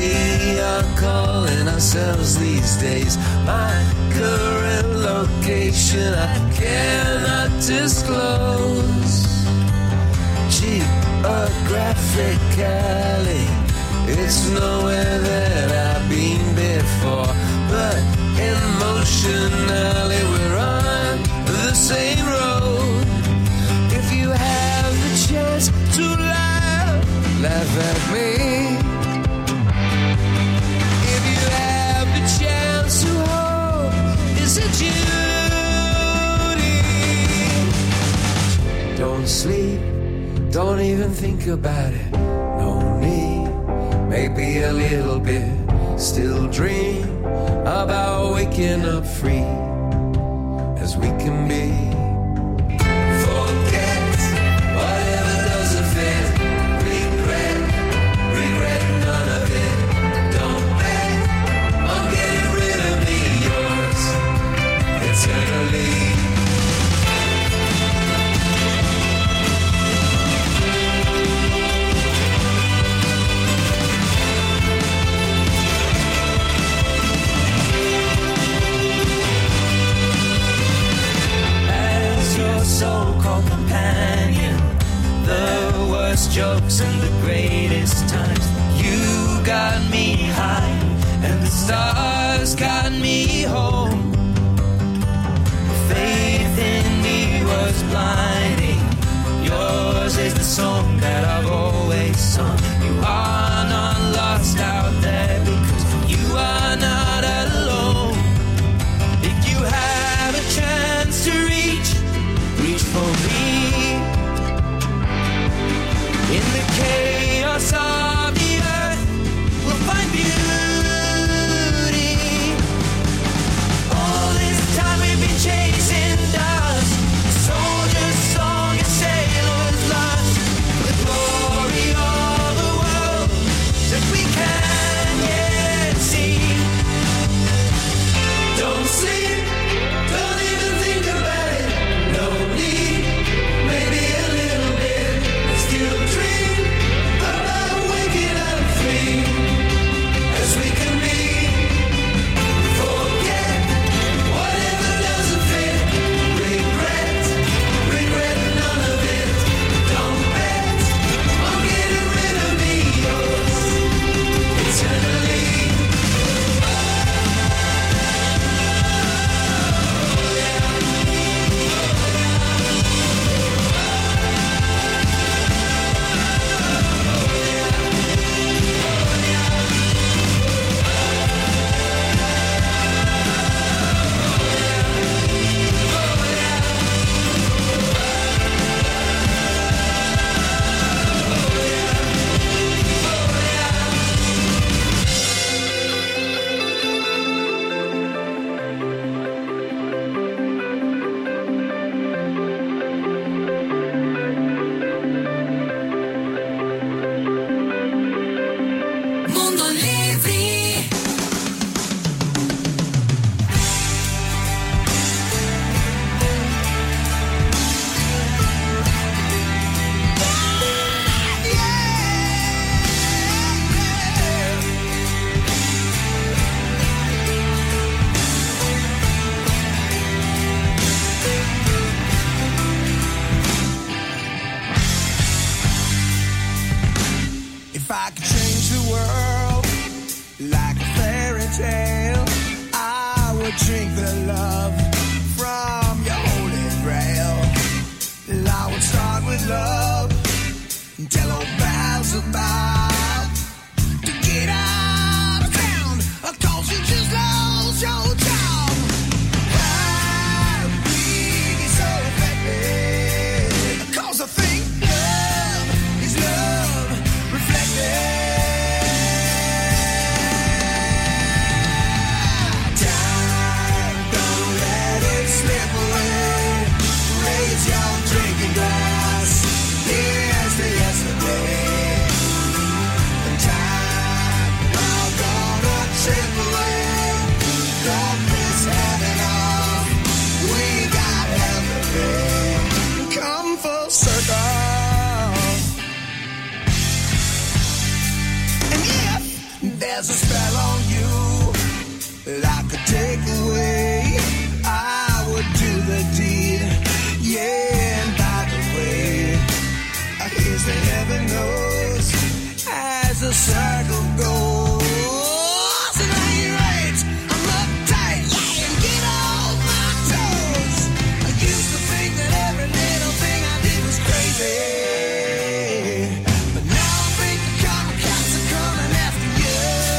we are calling ourselves these days. My current location I cannot disclose. Geographically, it's nowhere that I've been before, but emotionally we're on the same road. If you have the chance to laugh at me. If you have the chance to hope, it's a duty. Don't sleep, don't even think about it. No need, maybe a little bit. Still dream about waking up free as we can be. Forget whatever doesn't fit. Regret none of it. Don't bet on getting rid of me, yours eternally. So-called companion, the worst jokes and the greatest times. You got me high and the stars got me home. Faith in me was blinding. Yours is the song that I've always sung. You are not lost out there because you are not alone. If you have a chance to reach for me in the chaos of the earth, we'll find beauty. All this time we've been chasing dust, soldier's song and sailor's lust, the glory of the world that we can yet see. Don't sleep, don't even think about it. No need, maybe a little bit. Still dream about waking up free as we can be. Forget whatever doesn't fit. Regret none of it. Don't bet on getting rid of me, yours eternally. If I could change the world like a fairy tale, I would drink the love from your holy grail. And I would start with love and tell old pals about to get out of town, 'cause you just lost your job. I'd be so affected, 'cause I think love is love reflected. Time, don't let it slip away. Raise your drinking glass. Here's to yesterday. There's a spell on you that I could take away. I would do the deed. Yeah, and by the way, here's the heaven knows as the circle goes. And I ain't right, I'm uptight, yeah, and get off my toes. I used to think that every little thing I did was crazy, but now I think the copycats are coming after you.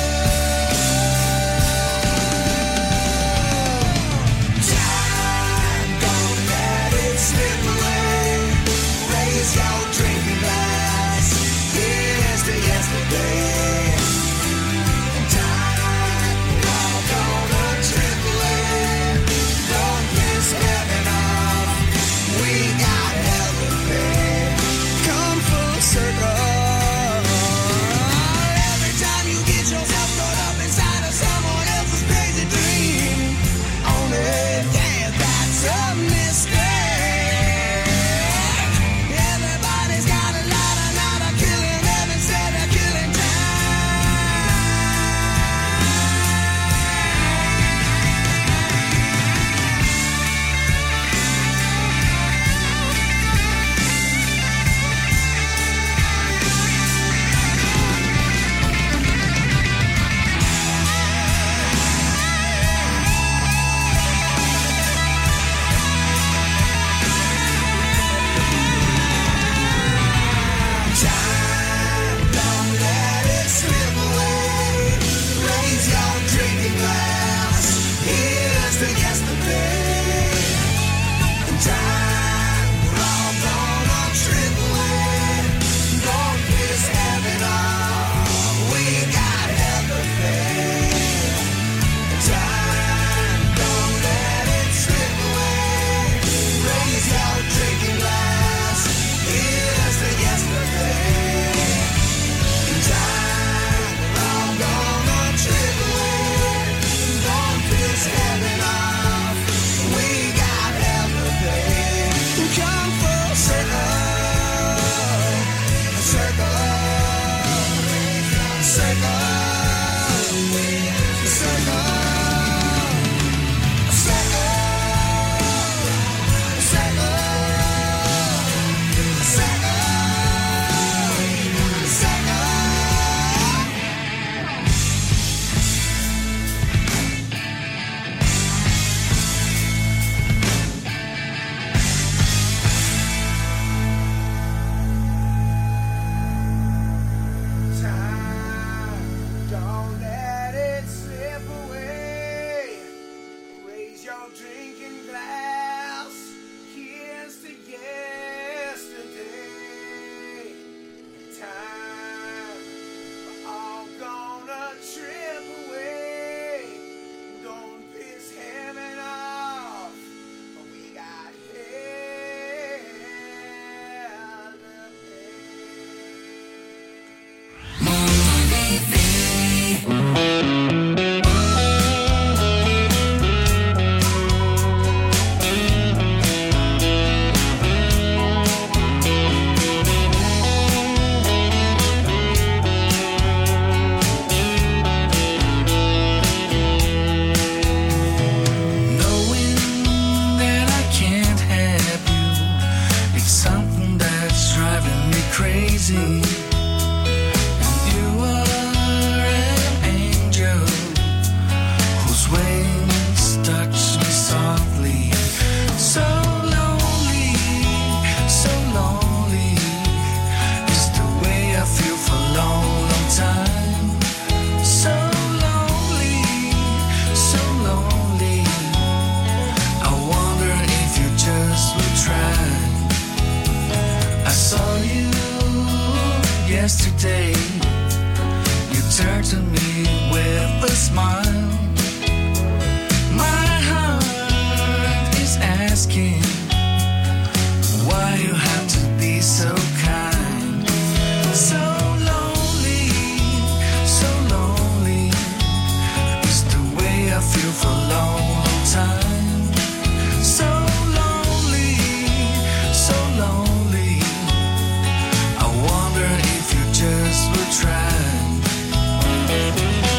Time, don't let it slip away. Raise your drinking glass. Here's to yesterday. Yesterday, you turned to me with a smile. My heart is asking why you have to be so kind. So lonely is the way I feel for a long time. So lonely, I wonder if you just would try.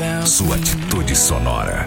Sua atitude sonora.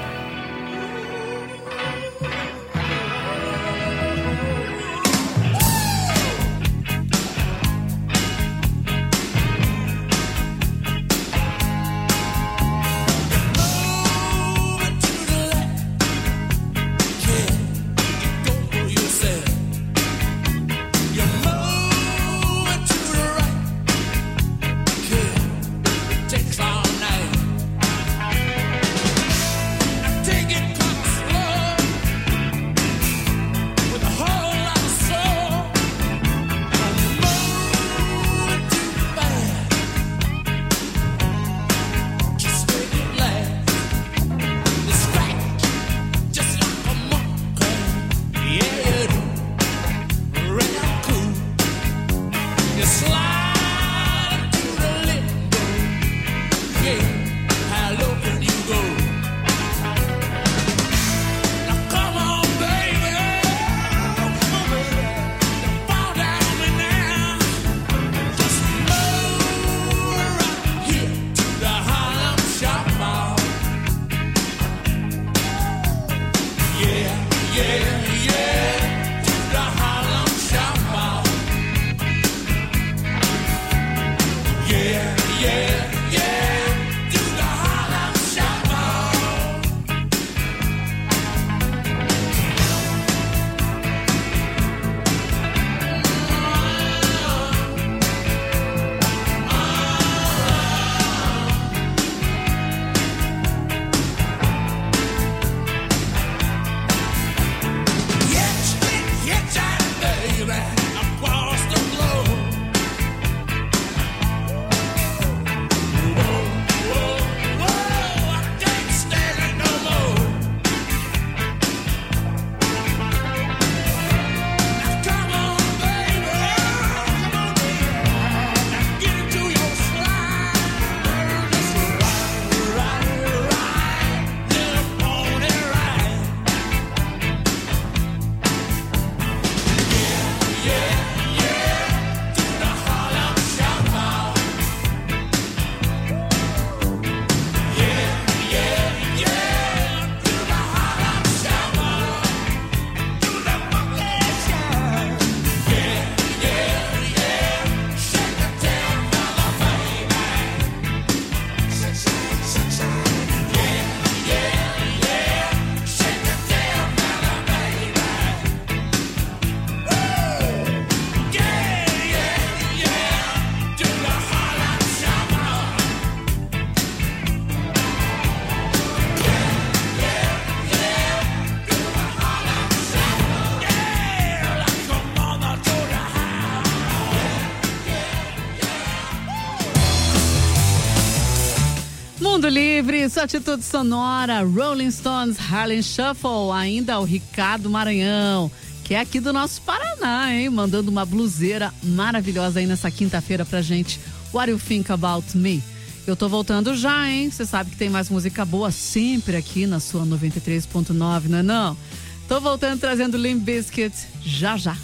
Mundo Livre, sua atitude sonora, Rolling Stones, Harlem Shuffle, ainda o Ricardo Maranhão, que é aqui do nosso Paraná, hein? Mandando uma bluseira maravilhosa aí nessa quinta-feira pra gente. What You Think About Me? Eu tô voltando já, hein? Você sabe que tem mais música boa sempre aqui na sua 93.9, não é não? Tô voltando trazendo Limp Bizkit já já.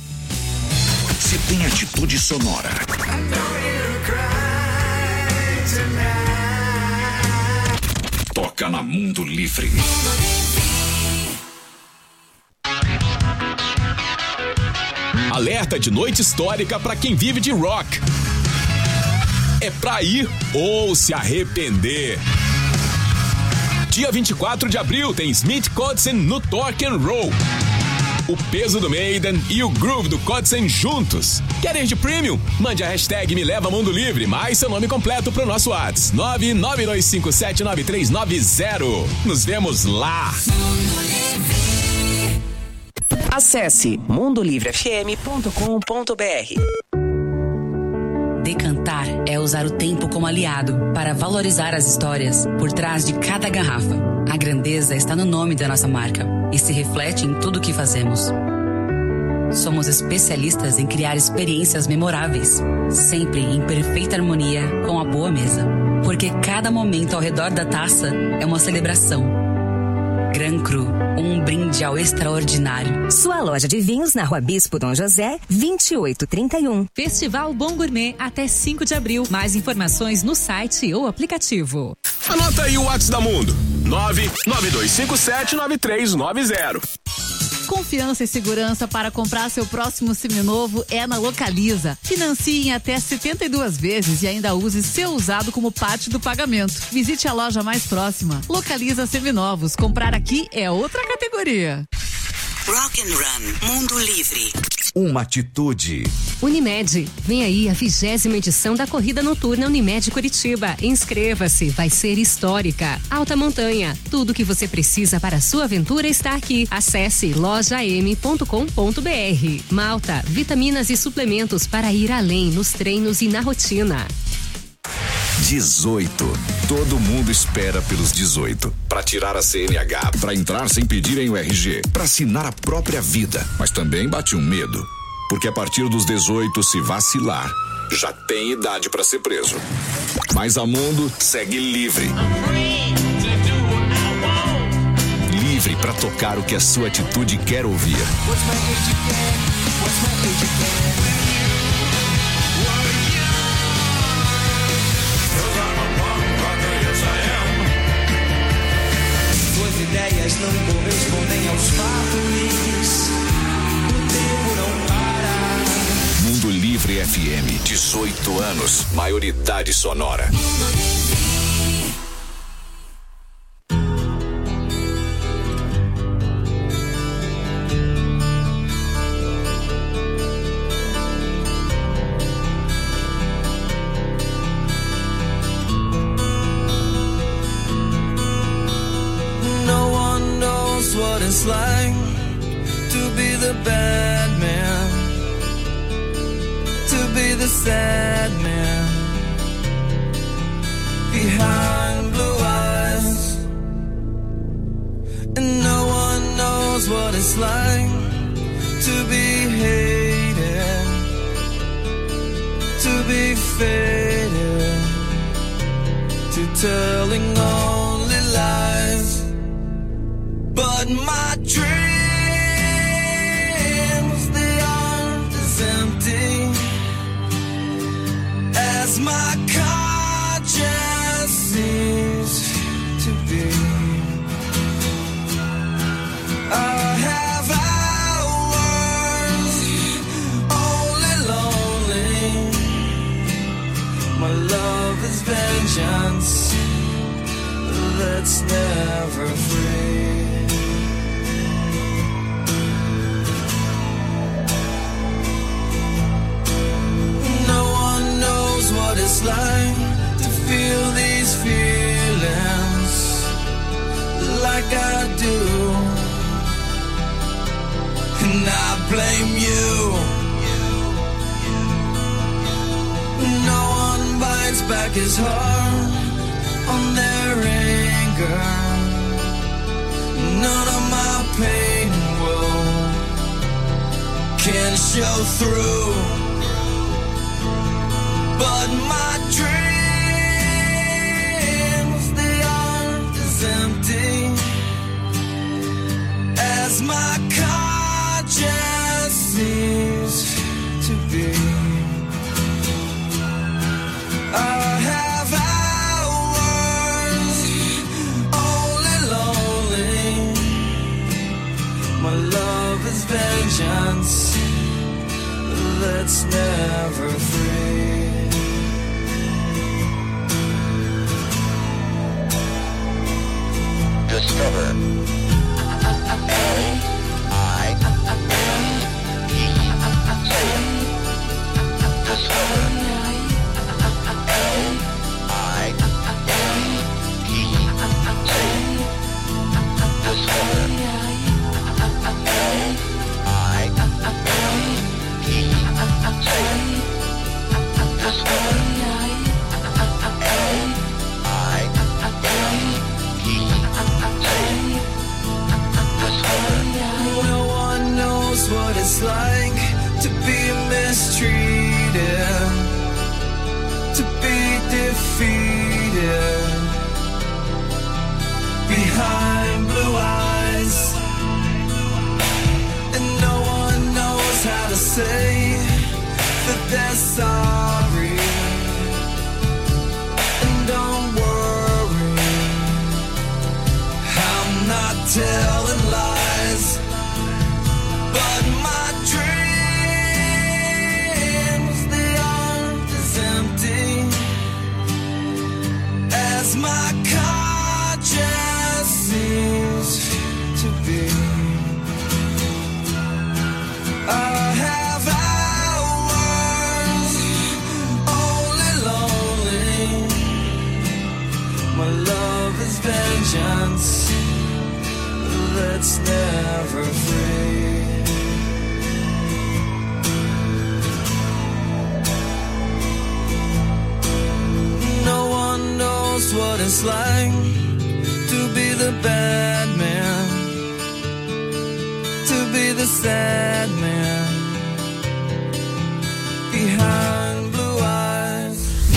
Se tem atitude sonora. Toca na Mundo Livre. Alerta de noite histórica para quem vive de rock. É pra ir ou se arrepender. Dia 24 de abril tem Smith Kotzen no Talk and Roll. O peso do Maiden e o groove do Kotzen juntos. Quer ir de premium? Mande a hashtag Me Leva Mundo Livre, mais seu nome completo pro nosso WhatsApp 992579390. Nos vemos lá. Acesse mundolivrefm.com.br. Decantar é usar o tempo como aliado para valorizar as histórias por trás de cada garrafa. A grandeza está no nome da nossa marca e se reflete em tudo o que fazemos. Somos especialistas em criar experiências memoráveis, sempre em perfeita harmonia com a boa mesa. Porque cada momento ao redor da taça é uma celebração. Gran Cru, um brinde ao extraordinário. Sua loja de vinhos na Rua Bispo Dom José, 2831. Festival Bom Gourmet até 5 de abril. Mais informações no site ou aplicativo. Anota aí o WhatsApp da Mundo. 992579390. Confiança e segurança para comprar seu próximo seminovo é na Localiza. Financie em até 72 vezes e ainda use seu usado como parte do pagamento. Visite a loja mais próxima. Localiza Seminovos. Comprar aqui é outra categoria. Rock and Run, Mundo Livre. Uma atitude. Unimed, vem aí a 20ª edição da Corrida Noturna Unimed Curitiba. Inscreva-se, vai ser histórica. Alta montanha, tudo que você precisa para a sua aventura está aqui. Acesse lojam.com.br. Malta, vitaminas e suplementos para ir além nos treinos e na rotina. 18. Todo mundo espera pelos 18. Para tirar a CNH, para entrar sem pedirem o RG, para assinar a própria vida. Mas também bate um medo. Porque a partir dos 18, se vacilar, já tem idade para ser preso. Mas a Mundo segue livre. Livre para tocar o que a sua atitude quer ouvir. Ideias não correspondem aos fatos. O tempo não para. Mundo Livre FM, 18 anos, maioridade sonora. What it's like to be the bad man, to be the sad man behind blue eyes, and no one knows what it's like to be hated, to be faded, to telling only lies. But my dreams, they aren't as empty as my conscience seems to be. I have hours only lonely. My love is vengeance that's never free. What it's like to feel these feelings like I do, and I blame you. No one bites back his heart on their anger. None of my pain can show through. But my dreams, they aren't as empty as my conscience seems to be. I have hours only lonely. My love is vengeance that's never free. Discover L-I-M-E. Say it. Discover L-I-M-E. Say it. Discover L-I-M-E. Say it. Discover no one knows what it's like to be mistreated, to be defeated behind blue eyes, and no one knows how to say that they're sorry. And don't worry, that's never free. No one knows what it's like to be the bad man, to be the sad man behind blue eyes.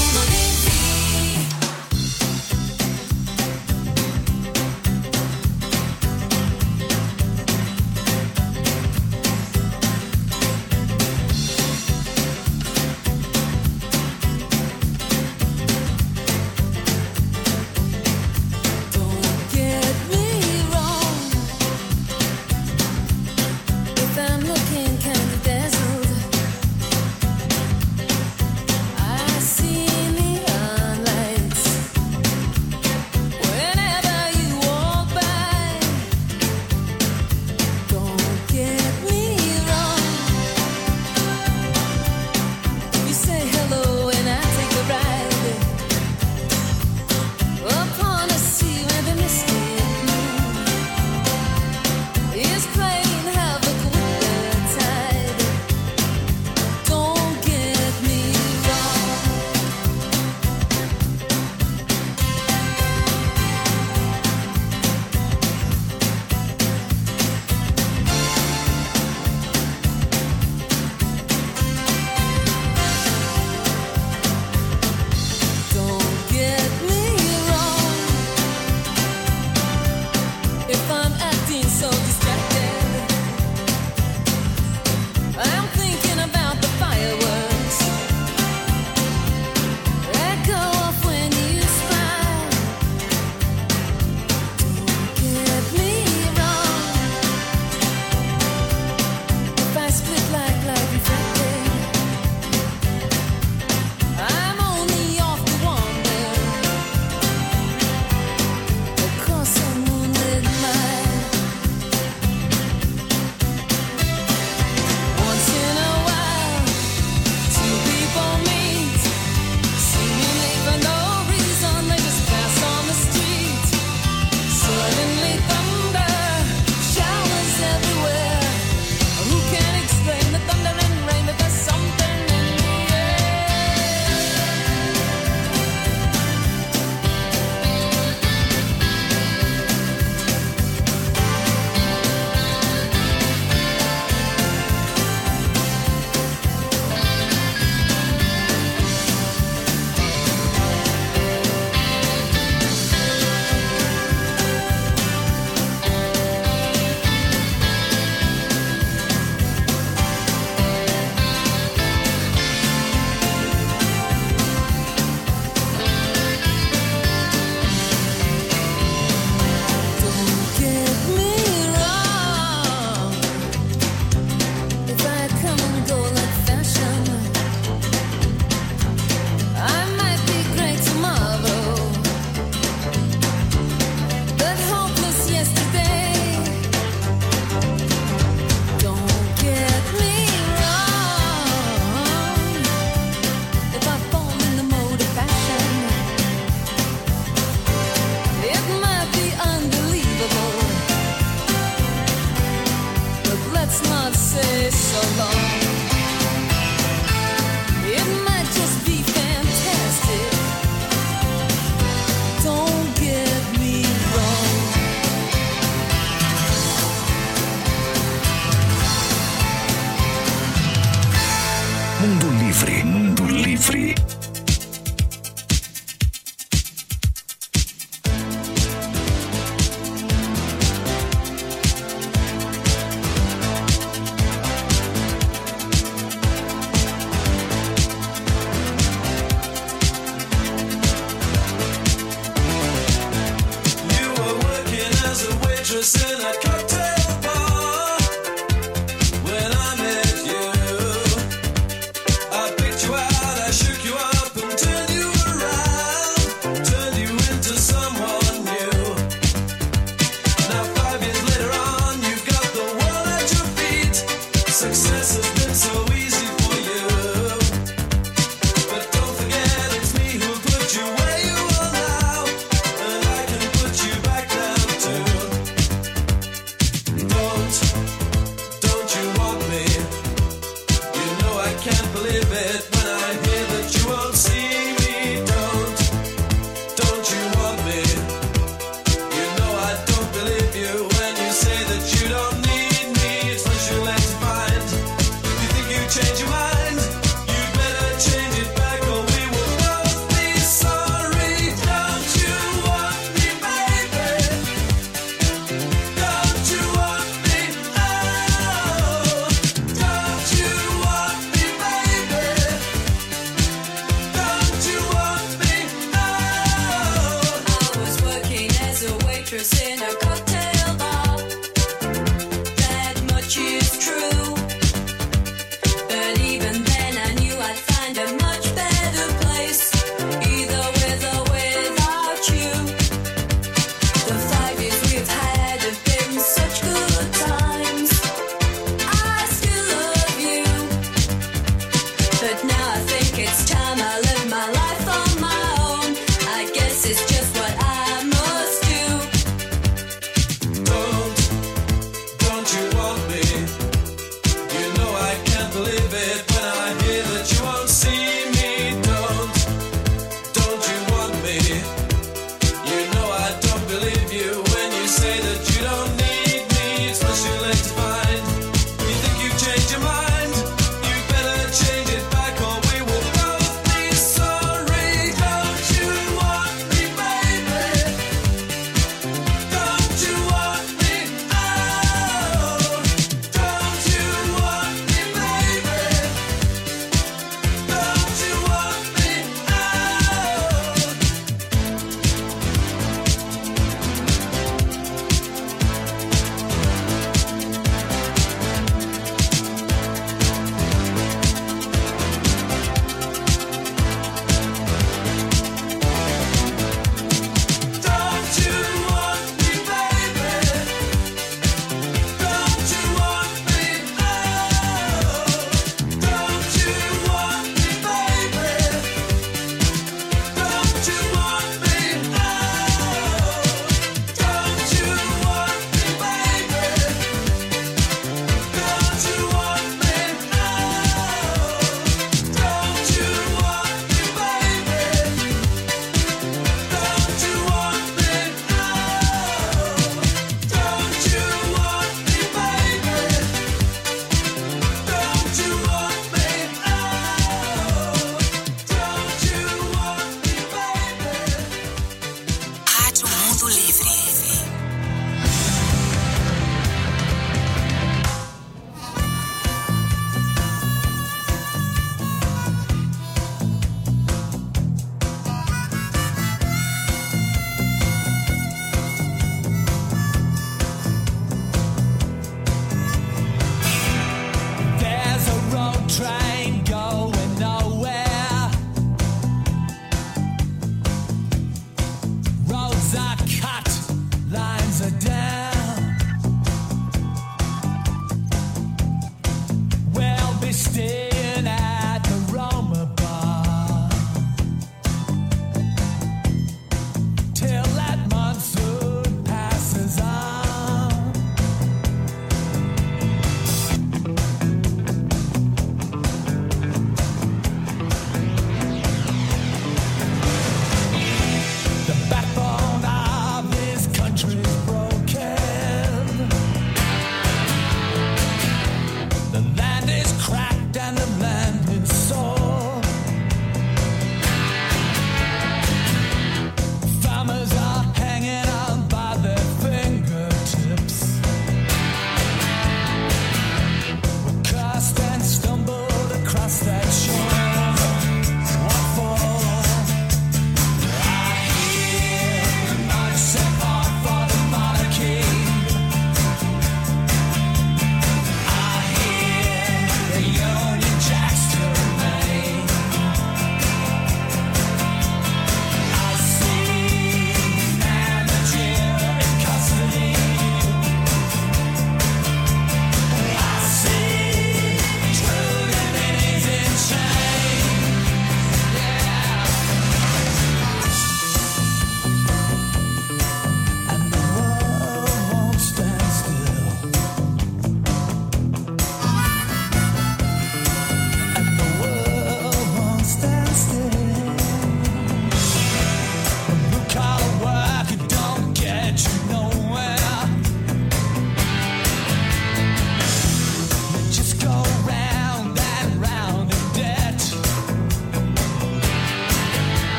Mundo Livre. Mundo Livre.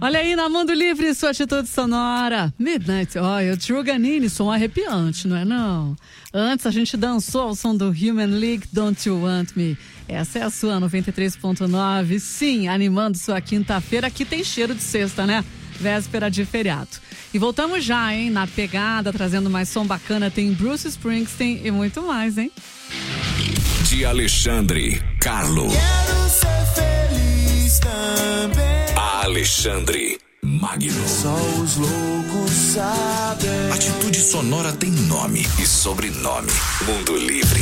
Olha aí na Mundo Livre, sua atitude sonora. Midnight Oil, True Ganini, som arrepiante, não é não? Antes a gente dançou ao som do Human League, Don't You Want Me? Essa é a sua 93.9, sim, animando sua quinta-feira, aqui tem cheiro de sexta, né? Véspera de feriado. E voltamos já, hein, na pegada, trazendo mais som bacana, tem Bruce Springsteen e muito mais, hein? De Alexandre Carlo. Quero ser feliz também. Alexandre Magno. Só os loucos sabem. Atitude sonora tem nome e sobrenome. Mundo Livre.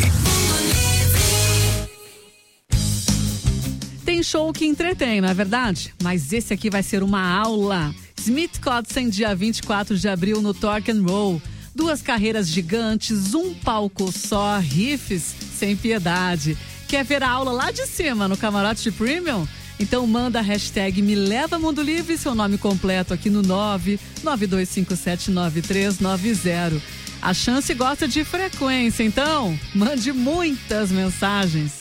Tem show que entretém, não é verdade? Mas esse aqui vai ser uma aula. Smith Kotzen, dia 24 de abril no Torque and Roll. 2 carreiras gigantes, um palco só, riffs sem piedade. Quer ver a aula lá de cima, no camarote de Premium? Então manda a hashtag Me Leva Mundo Livre, seu nome completo aqui no 992579390. A Chance gosta de frequência, então mande muitas mensagens.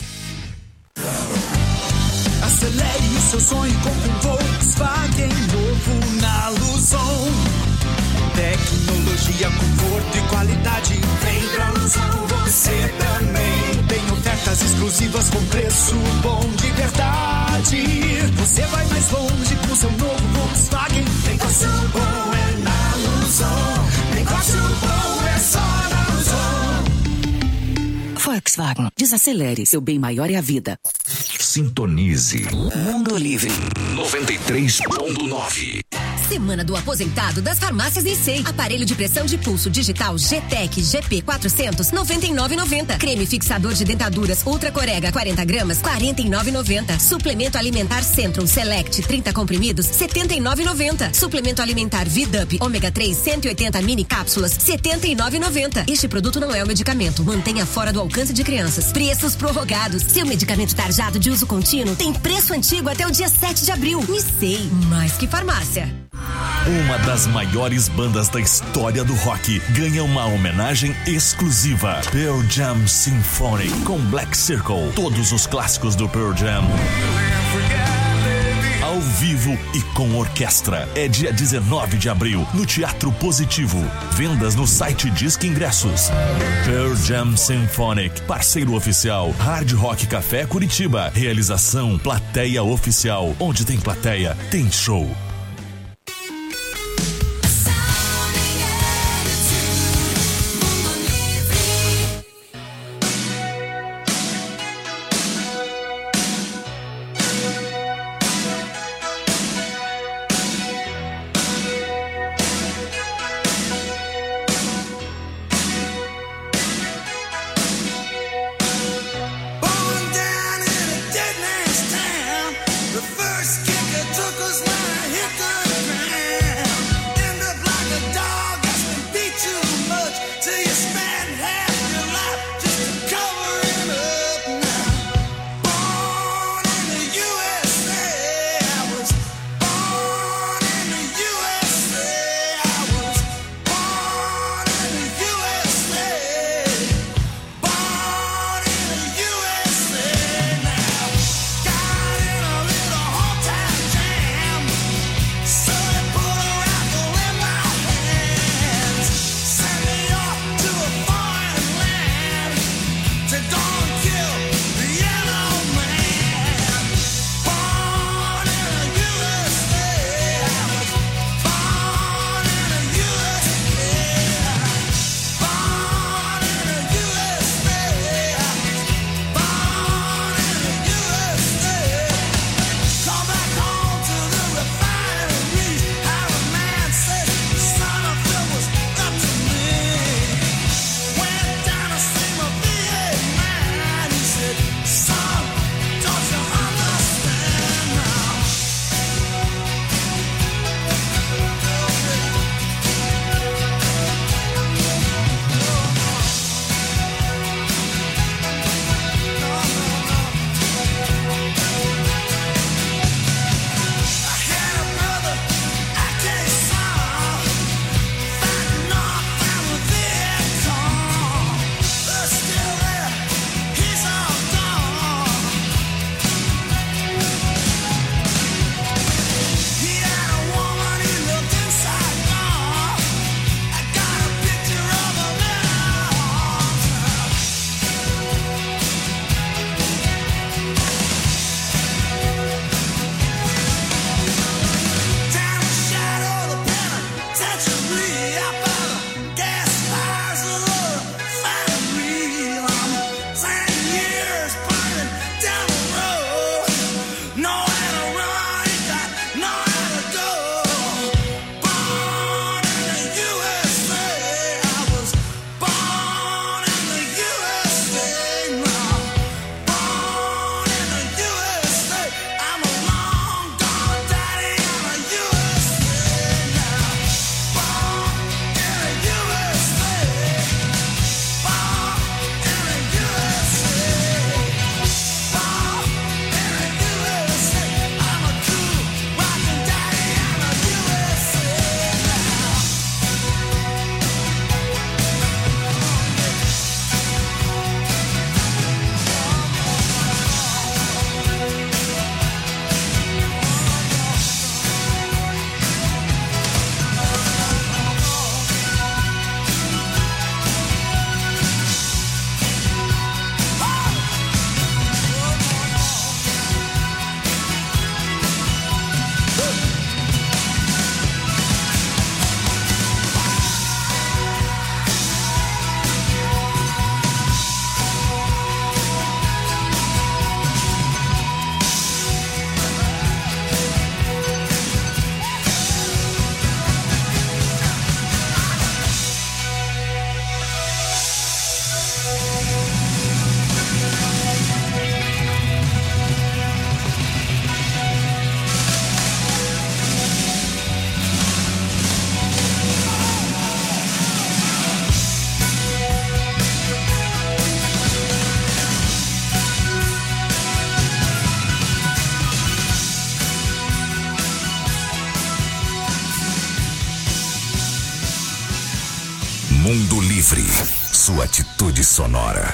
Acelere o seu sonho com um Volkswagen novo na Luzon. Tecnologia, conforto e qualidade. Vem pra Luzon você também. Tem ofertas exclusivas com preço bom de verdade. Você vai mais longe com seu novo Volkswagen. Negócio bom é na Luzon. Negócio bom é só na Luzon. Volkswagen. Desacelere. Seu bem maior é a vida. Sintonize. Mundo Livre. 93.9. Semana do Aposentado das Farmácias Issei. Aparelho de pressão de pulso digital GTEC GP400, R$ 99,90. Creme fixador de dentaduras Ultra Corega 40 gramas, R$ 49,90. Suplemento alimentar Centrum Select 30 comprimidos, R$ 79,90. Suplemento alimentar VIDUP ômega 3 180 mini cápsulas, R$ 79,90. Este produto não é um medicamento. Mantenha fora do alcance de crianças. Preços prorrogados. Seu medicamento tarjado de uso contínuo tem preço antigo até o dia 7 de abril. Issei, mais que farmácia. Uma das maiores bandas da história do rock ganha uma homenagem exclusiva. Pearl Jam Symphonic com Black Circle. Todos os clássicos do Pearl Jam ao vivo e com orquestra. É dia 19 de abril no Teatro Positivo. Vendas no site Disque Ingressos. Pearl Jam Symphonic, parceiro oficial Hard Rock Café Curitiba. Realização Plateia Oficial. Onde tem plateia, tem show. Born down in a dead man's town. The first kicker took us 9 hits. Mundo Livre, sua atitude sonora.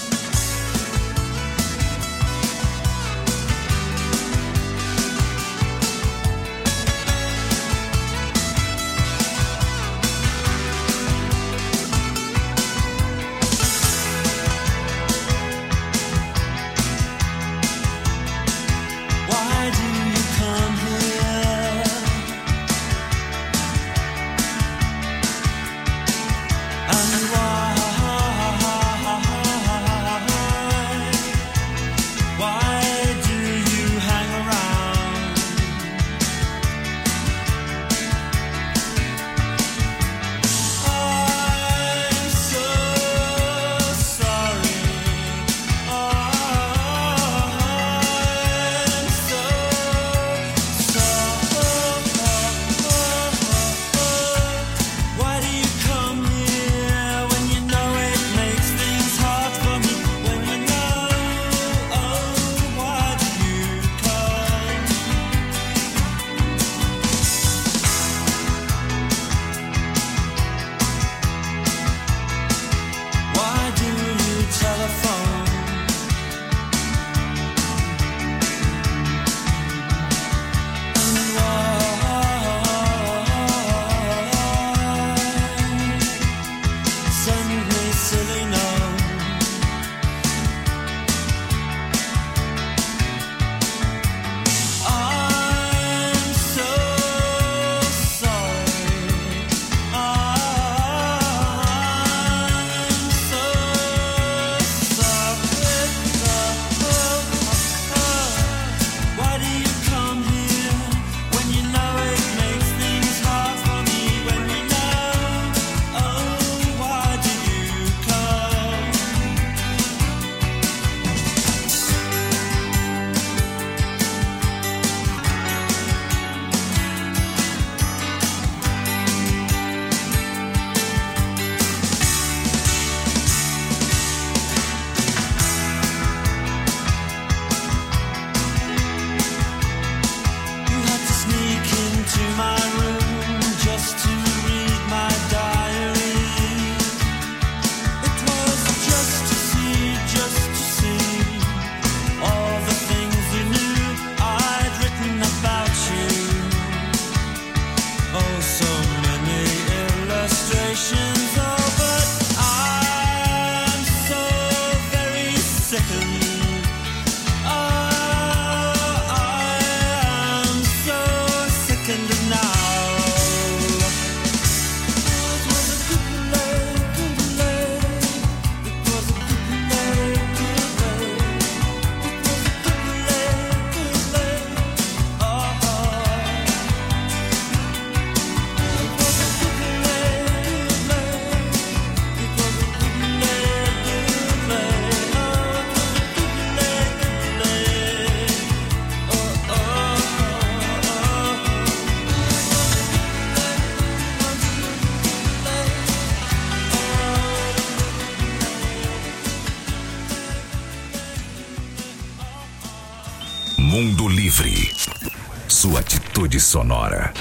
Mundo Livre, sua atitude sonora.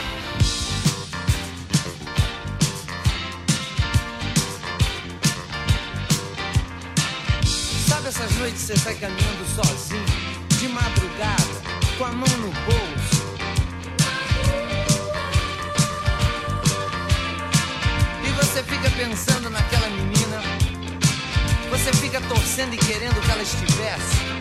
Sabe essas noites você sai caminhando sozinho, de madrugada, com a mão no bolso? E você fica pensando naquela menina, você fica torcendo e querendo que ela estivesse.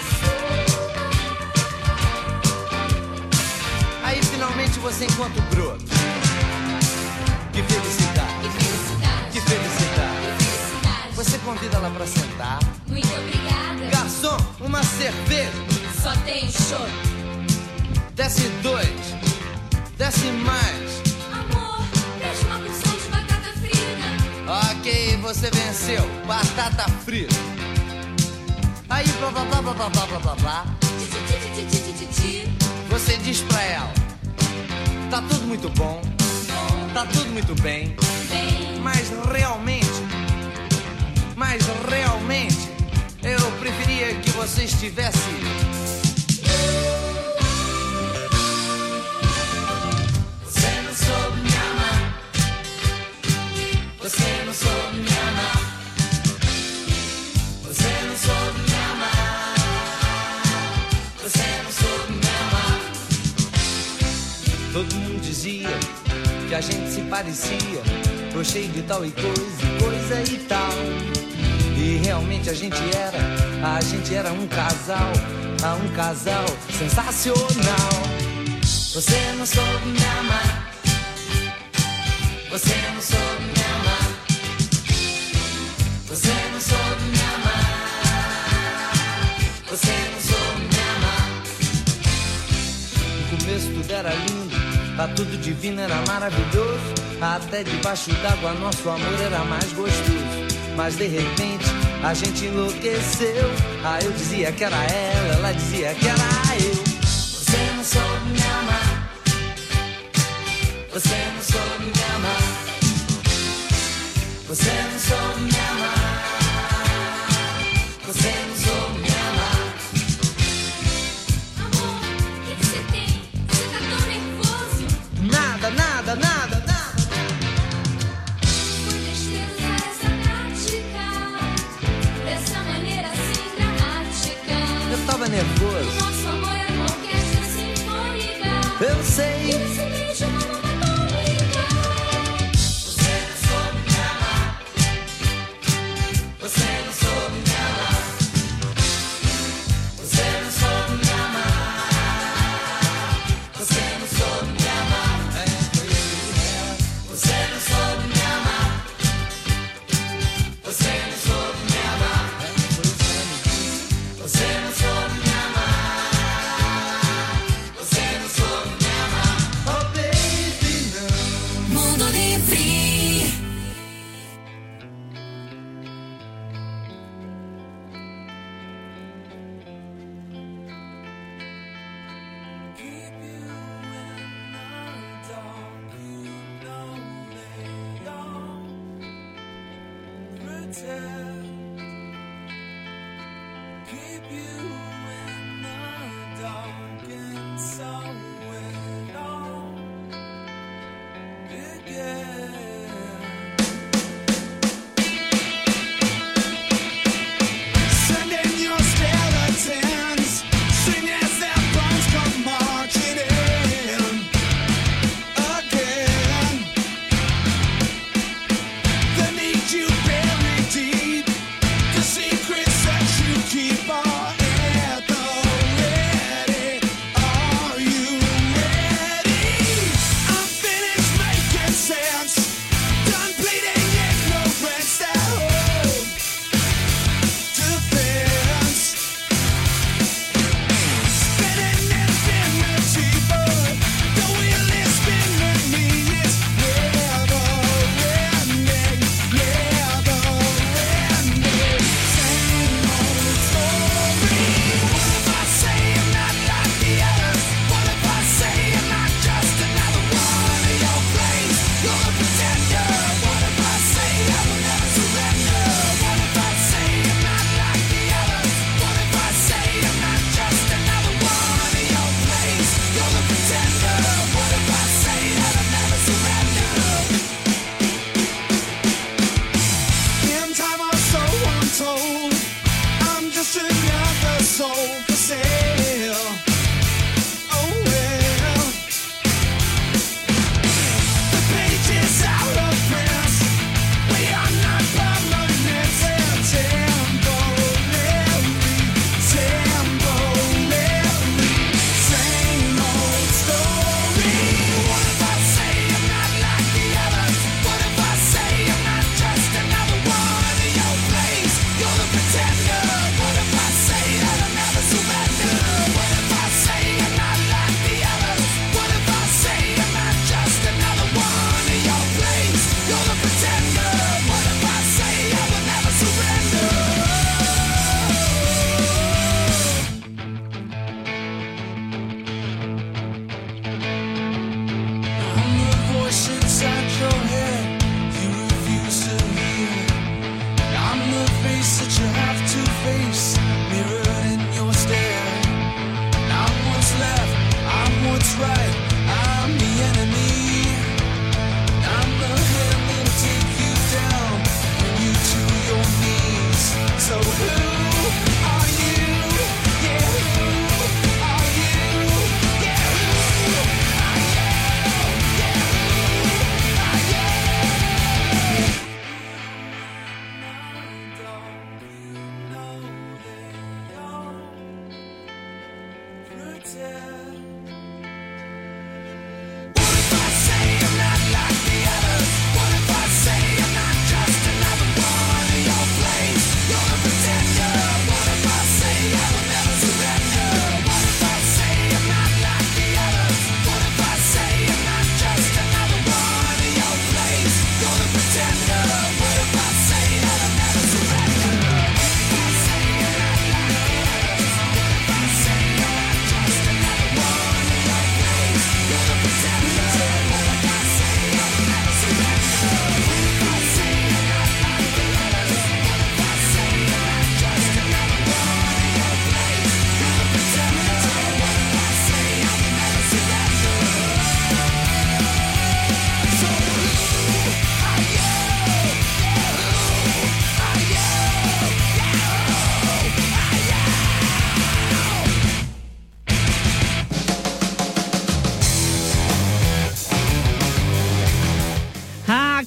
Aí finalmente você encontra o broto. Que felicidade, que felicidade, que felicidade, que felicidade. Você convida ela pra sentar. Muito obrigada. Garçom, uma cerveja. Só tem chopp. Desce 2, desce mais. Amor, deixa uma porção de batata frita. Ok, você venceu. Batata frita. Aí blá blá blá blá blá blá blá blá. Você diz pra ela: tá tudo muito bom, tá tudo muito bem, mas realmente eu preferia que você estivesse. Você não soube me amar. Você não soube Todo mundo dizia que a gente se parecia, gostei de tal e coisa e tal. E realmente a gente era um casal sensacional. Você não soube me amar, você não soube me amar, você não soube me amar, você não soube me amar. No começo tudo era lindo, tá tudo divino, era maravilhoso. Até debaixo d'água nosso amor era mais gostoso. Mas de repente a gente enlouqueceu. Ah, eu dizia que era ela dizia que era eu. Você não soube me amar, você não soube me amar, você não soube me amar, você não soube me amar. Amor, o que você tem? Você tá tão nervoso. Nada. Foi besteira usar essa tática, dessa maneira assim dramática. Eu tava nervoso. Nosso amor é uma orquestra sinfônica. Eu sei. E esse beijo é uma bomba atômica. Você não soube me amar,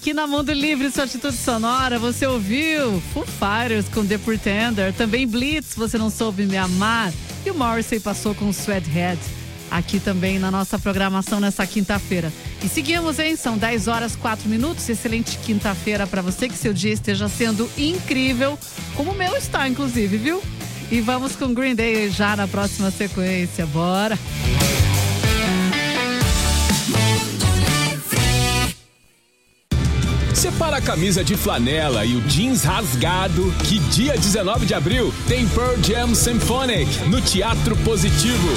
Aqui na Mundo Livre, sua atitude sonora, você ouviu Foo Fighters com The Pretender, também Blitz, Você Não Soube Me Amar, e o Morrissey passou com Sweathead, aqui também na nossa programação nessa quinta-feira. E seguimos, hein? São 10h04, excelente quinta-feira para você, que seu dia esteja sendo incrível, como o meu está, inclusive, viu? E vamos com Green Day já na próxima sequência, bora! Separa a camisa de flanela e o jeans rasgado, que dia 19 de abril tem Pearl Jam Symphonic no Teatro Positivo.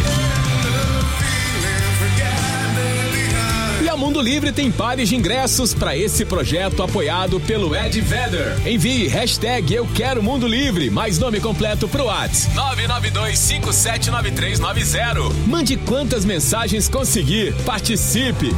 E a Mundo Livre tem pares de ingressos para esse projeto apoiado pelo Ed Vedder. Envie hashtag Eu Quero Mundo Livre, mais nome completo pro WhatsApp 992579390. Mande quantas mensagens conseguir. Participe.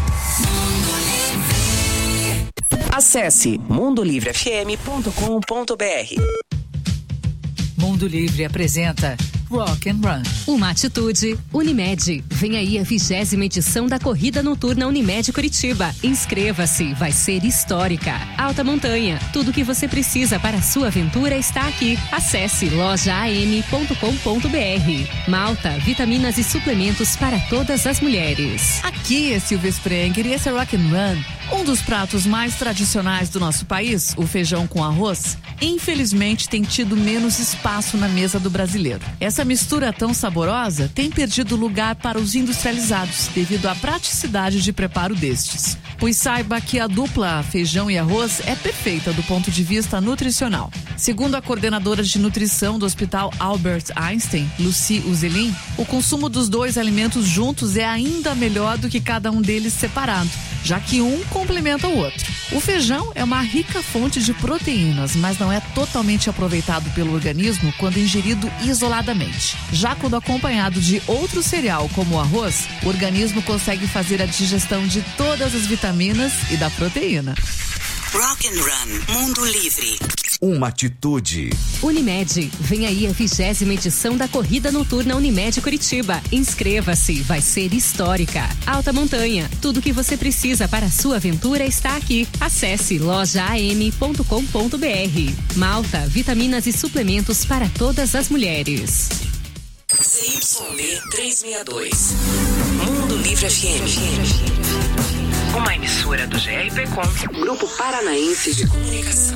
Acesse mundolivrefm.com.br. Mundo Livre apresenta Rock and Run. Uma atitude. Unimed. Vem aí a 20ª edição da Corrida Noturna Unimed Curitiba. Inscreva-se, vai ser histórica. Alta montanha. Tudo que você precisa para a sua aventura está aqui. Acesse lojaam.com.br. Malta, vitaminas e suplementos para todas as mulheres. Aqui é Silvia Sprenger e esse é Rock and Run. Um dos pratos mais tradicionais do nosso país, o feijão com arroz, infelizmente tem tido menos espaço na mesa do brasileiro. Essa mistura tão saborosa tem perdido lugar para os industrializados devido à praticidade de preparo destes. Pois saiba que a dupla feijão e arroz é perfeita do ponto de vista nutricional. Segundo a coordenadora de nutrição do Hospital Albert Einstein, Lucy Uzelin, o consumo dos dois alimentos juntos é ainda melhor do que cada um deles separado, já que um complementa o outro. O feijão é uma rica fonte de proteínas, mas não é totalmente aproveitado pelo organismo quando ingerido isoladamente. Já quando acompanhado de outro cereal, como o arroz, o organismo consegue fazer a digestão de todas as vitaminas e da proteína. Rock and Run, Mundo Livre. Uma atitude. Unimed. Vem aí a 20ª edição da Corrida Noturna Unimed Curitiba. Inscreva-se, vai ser histórica. Alta montanha. Tudo que você precisa para a sua aventura está aqui. Acesse lojaam.com.br. Malta, vitaminas e suplementos para todas as mulheres. CYB 362. Mundo Livre FM. Uma emissora do GRPcom, Grupo Paranaense de Comunicação.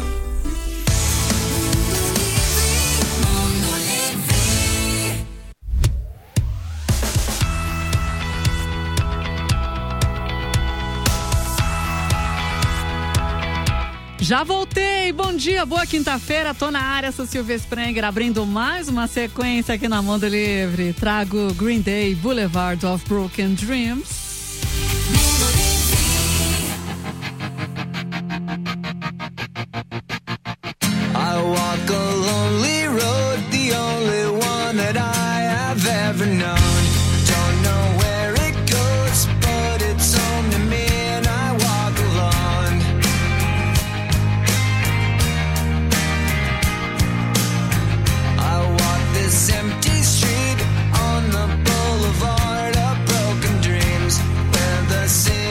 Já voltei, bom dia, boa quinta-feira, tô na área, sou Silvia Sprenger, abrindo mais uma sequência aqui na Mundo Livre. Trago Green Day, Boulevard of Broken Dreams.